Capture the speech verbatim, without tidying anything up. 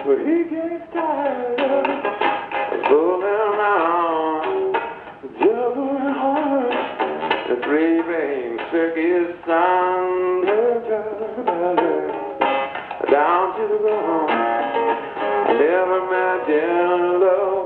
but he gets tired of fooling around, juggling hearts, the three-ring circus sound, down to the ground. I never imagined love